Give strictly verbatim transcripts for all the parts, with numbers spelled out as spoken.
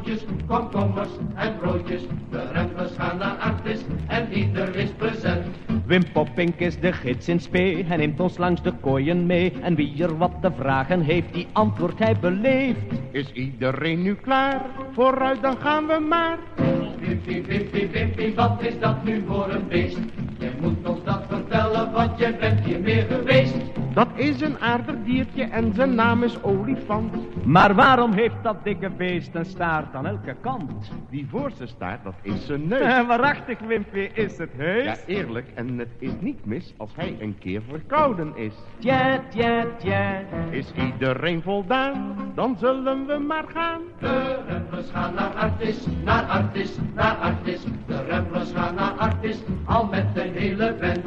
nootjes, komkommers en broodjes. De remmers gaan naar Artis en ieder is present. Wim Poppink is de gids in spe, hij neemt ons langs de kooien mee. En wie er wat te vragen heeft, die antwoordt hij beleefd. Is iedereen nu klaar? Vooruit, dan gaan we maar. Wimpie, Wimpie, Wimpie, wat is dat nu voor een beest? Je moet ons dat vertellen, want je bent hier meer geweest. Dat is een aardig diertje en zijn naam is Olifant. Maar waarom heeft dat dikke beest een staart aan elke kant? Die voorste staart, dat is zijn neus. Eh, waarachtig, Wimpie, is het heus? Ja, eerlijk, en het is niet mis als hij een keer verkouden is. Tja, tja, tja. Is iedereen voldaan, dan zullen we maar gaan. De remmers gaan naar Artis, naar Artis, naar Artis. De remmers gaan naar Artis, al met een hele band.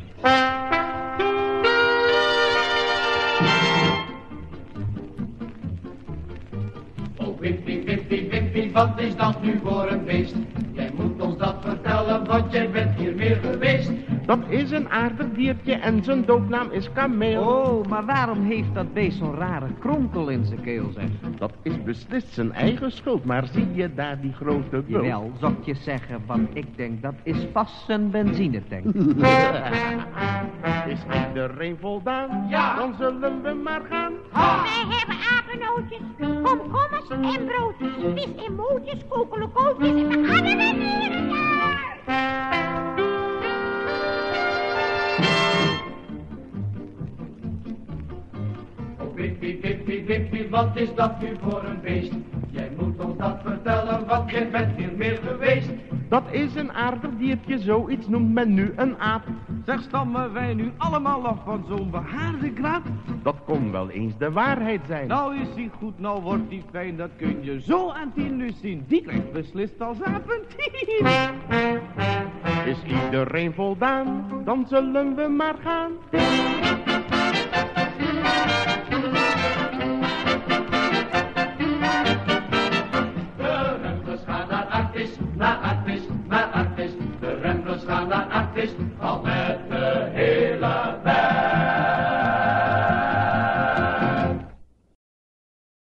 Oh, Wimpie, Wimpie, Wimpie, wat is dat nu voor een beest? Jij moet ons dat vertellen, want jij bent hier meer geweest. Dat is een aardig diertje en zijn doopnaam is Kameel. Oh, maar waarom heeft dat beest zo'n rare kronkel in zijn keel, zeg? Dat is beslist zijn eigen schuld, maar zie je daar die grote bult? Jawel, zou ik je zeggen, want ik denk dat is vast zijn benzinetank. Is iedereen voldaan? Ja. Dan zullen we maar gaan. Wij hebben apennootjes, komkommers en broodjes, vis en mootjes, kokelokootjes en we gaan er weer naar. Oh, Wimpie, Wimpie, Wimpie, wat is dat nu voor een beest? Jij moet ons dat vertellen, want jij bent hier meer geweest. Dat is een aardig diertje, zoiets noemt men nu een aap. Zeg, stammen wij nu allemaal af van zo'n behaarde krab? Dat kon wel eens de waarheid zijn. Nou is die goed, nou wordt die fijn, dat kun je zo aan tien nu zien. Die krijgt beslist als aventien. Is iedereen voldaan, dan zullen we maar gaan.